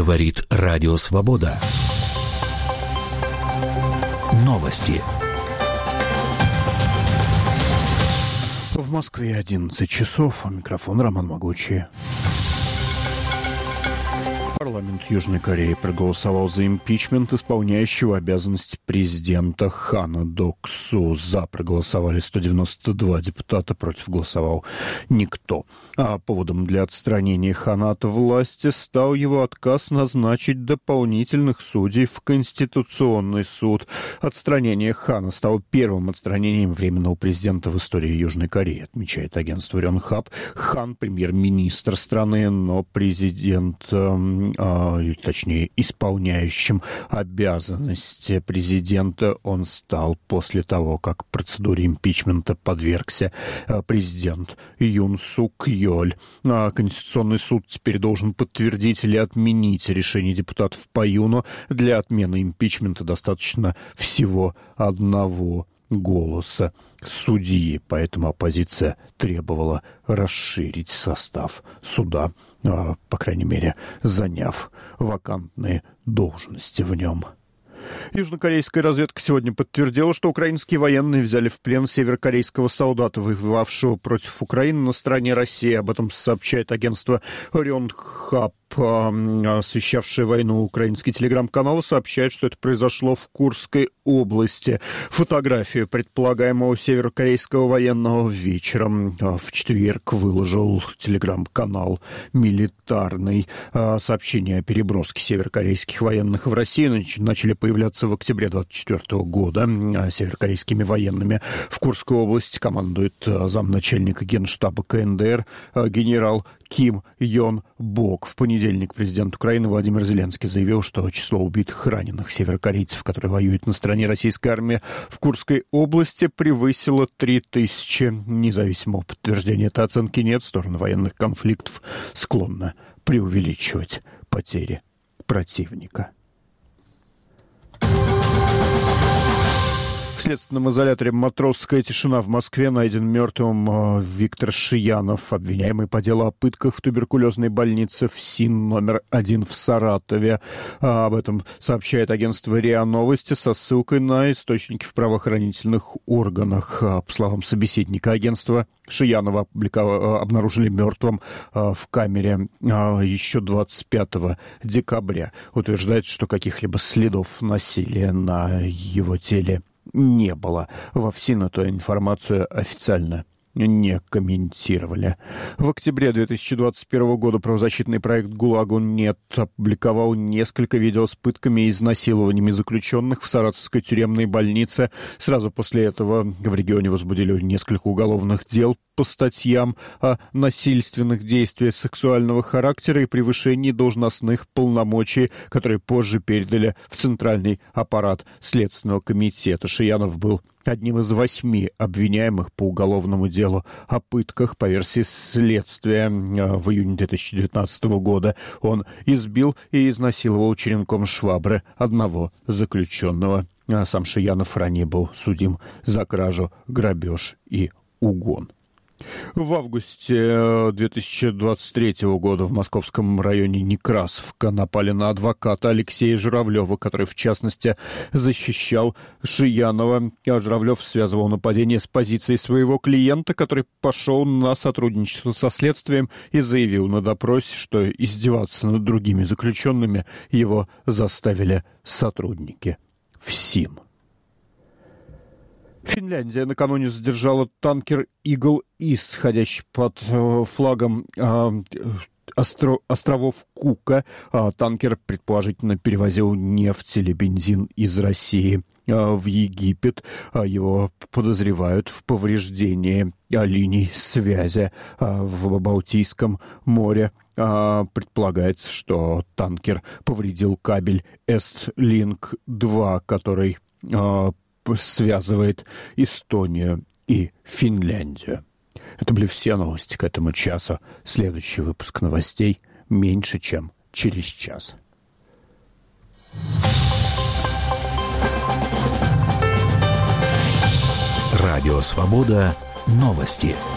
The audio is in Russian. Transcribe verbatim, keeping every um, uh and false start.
Говорит Радио Свобода. Новости. В Москве одиннадцать часов. Микрофон Роман Могучий. Парламент Южной Кореи проголосовал за импичмент исполняющего обязанности президента Хана Док-су. За проголосовали сто девяносто два депутата, против голосовал никто. А поводом для отстранения Хана от власти стал его отказ назначить дополнительных судей в Конституционный суд. Отстранение Хана стало первым отстранением временного президента в истории Южной Кореи, отмечает агентство Рёнхап. Хан — премьер-министр страны, но президент... Э, точнее, исполняющим обязанности президента он стал после того, как процедуре импичмента подвергся президент Юн Сук Йоль. Конституционный суд теперь должен подтвердить или отменить решение депутатов по Юну. Для отмены импичмента достаточно всего одного голоса судьи, поэтому оппозиция требовала расширить состав суда, по крайней мере, заняв вакантные должности в нем. Южнокорейская разведка сегодня подтвердила, что украинские военные взяли в плен северокорейского солдата, воевавшего против Украины на стороне России. Об этом сообщает агентство Рёнхап. Освещавшее войну украинский телеграм-канал сообщает, что это произошло в Курской области. Фотографию предполагаемого северокорейского военного вечером в четверг выложил телеграм-канал «Милитарный». Сообщения о переброске северокорейских военных в Россию начали появляться в октябре двадцать четвёртого года. Северокорейскими военными в Курской области командует замначальника генштаба ка эн дэ эр генерал Ким Йон Бок. В понедельник президент Украины Владимир Зеленский заявил, что число убитых и раненых северокорейцев, которые воюют на стороне российской армии в Курской области, превысило три тысячи. Независимого подтверждения этой оценки нет. Сторона военных конфликтов склонна преувеличивать потери противника. В следственном изоляторе «Матросская тишина» в Москве найден мертвым Виктор Шиянов, обвиняемый по делу о пытках в туберкулезной больнице ФСИН номер один в Саратове. Об этом сообщает агентство РИА Новости со ссылкой на источники в правоохранительных органах. По словам собеседника агентства, Шиянова обнаружили мертвым в камере еще двадцать пятого декабря. Утверждается, что каких-либо следов насилия на его теле не было. Во ФСИН эту информацию официально не комментировали. В октябре две тысячи двадцать первого года правозащитный проект «ГУЛАГу нет» опубликовал несколько видео с пытками и изнасилованиями заключенных в Саратовской тюремной больнице. Сразу после этого в регионе возбудили несколько уголовных дел по статьям о насильственных действиях сексуального характера и превышении должностных полномочий, которые позже передали в Центральный аппарат Следственного комитета. Шиянов был одним из восьми обвиняемых по уголовному делу о пытках. По версии следствия, в июне две тысячи девятнадцатого года он избил и изнасиловал черенком швабры одного заключенного. А сам Шиянов ранее был судим за кражу, грабеж и угон. В августе две тысячи двадцать третьего года в московском районе Некрасовка напали на адвоката Алексея Журавлева, который, в частности, защищал Шиянова. Журавлев связывал нападение с позицией своего клиента, который пошел на сотрудничество со следствием и заявил на допросе, что издеваться над другими заключенными его заставили сотрудники ФСИН. Финляндия накануне задержала танкер «Игл Ис», ходящий под э, флагом э, остро, островов Кука. Э, танкер, предположительно, перевозил нефть или бензин из России э, в Египет. Э, его подозревают в повреждении э, линий связи э, в Балтийском море. Uh, предполагается, что танкер повредил кабель Эстлинк два, который uh, связывает Эстонию и Финляндию. Это были все новости к этому часу. Следующий выпуск новостей меньше, чем через час. Радио «Свобода». Новости.